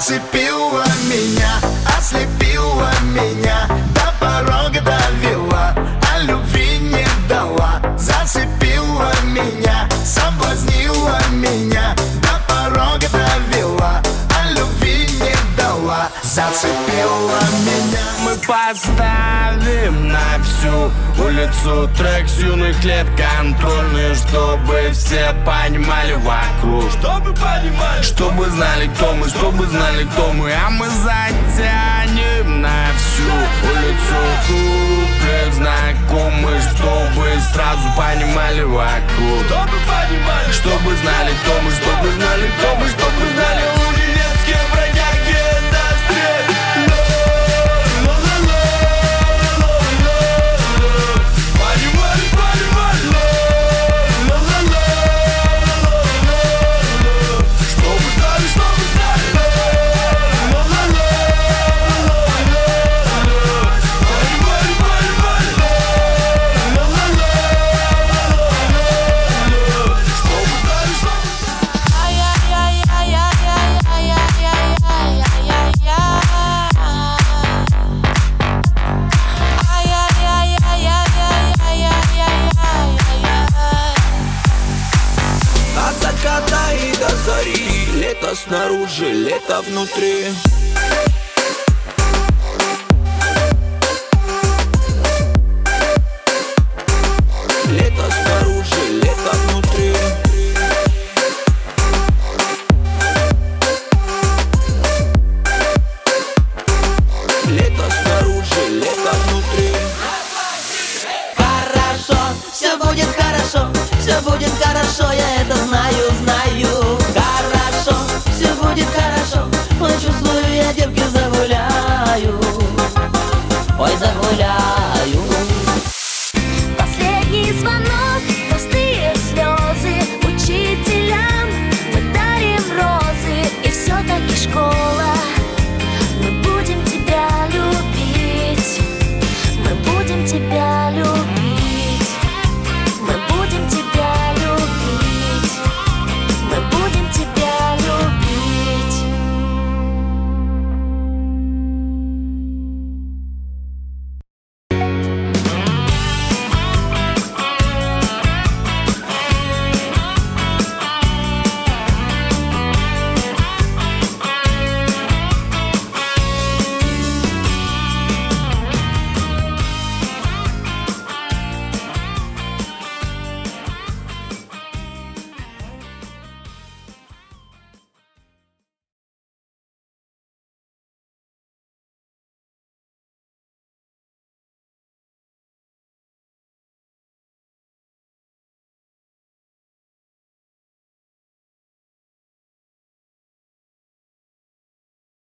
Зацепила меня, ослепила меня, до порога довела, а любви не дала. Зацепила меня, соблазнила меня, до порога довела, а любви не дала. Зацепила меня. Мы поставим на всю улицу трек с юных лет контрольный, чтобы все понимали вокруг, чтобы знали, кто мы, чтобы знали, кто мы. А мы затянем на всю улицу куплет знакомый, чтобы сразу понимали вокруг, чтобы знали, кто мы, чтобы знали, кто мы, чтобы знали. Универские бродяги индустрии. И до зари, лето снаружи, лето внутри. Лето снаружи, лето внутри. Лето снаружи, лето внутри. Хорошо, все будет хорошо, все будет хорошо, я это